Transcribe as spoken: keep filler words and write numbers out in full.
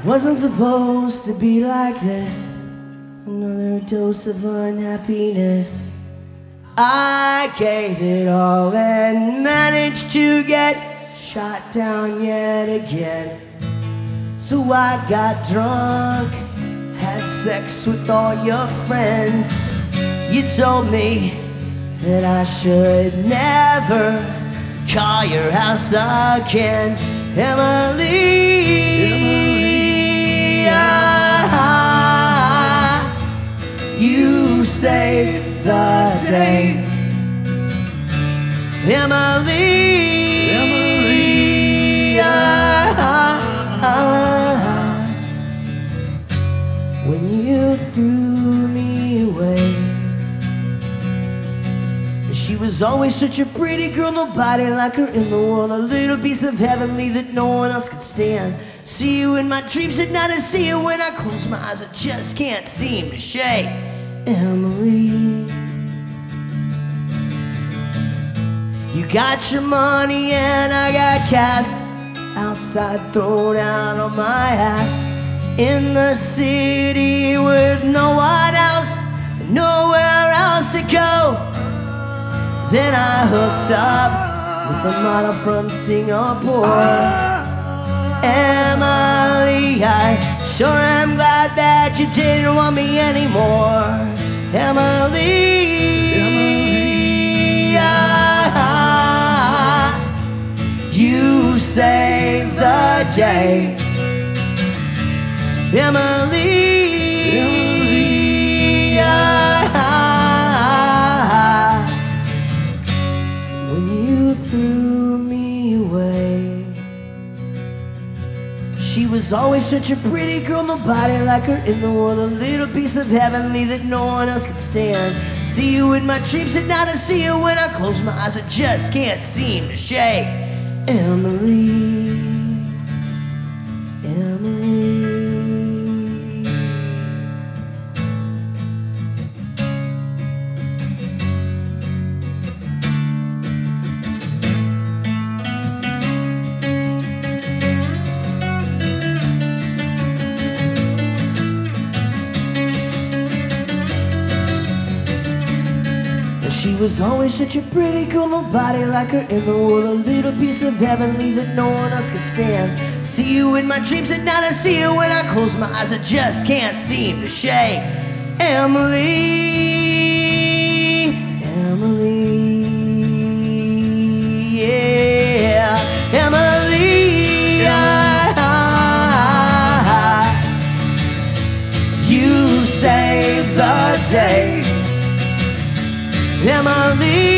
Wasn't supposed to be like this. Another dose of unhappiness. I gave it all and managed to get shot down yet again. So I got drunk, had sex with all your friends. You told me that I should never call your house again. Emily, Emily, ah, you saved the day. Emily, Emily, ah, ah, when you threw me away. She was always such a pretty girl, nobody like her in the world. A little piece of heavenly that no one else could stand. See you in my dreams at night, I see you when I close my eyes. I just can't seem to shake. Emily, you got your money and I got cast outside, thrown out on my ass. In the city with no one else, nowhere else to go. Then I hooked up with a model from Singapore. Emily, I sure am glad that you didn't want me anymore. Emily, Emily, ah, you saved the day. Emily, Emily, ah, threw me away. She was always such a pretty girl, nobody like her in the world. A little piece of heavenly that no one else could stand. See you in my dreams at night, I see you when I close my eyes. I just can't seem to shake. Emily, Emily. She was always such a pretty girl, nobody like her in the world. A little piece of heavenly that no one else could stand. See you in my dreams at night, I see you when I close my eyes. I just can't seem to shake. Emily, Emily, yeah, Emily, ah, you saved the day. Emily,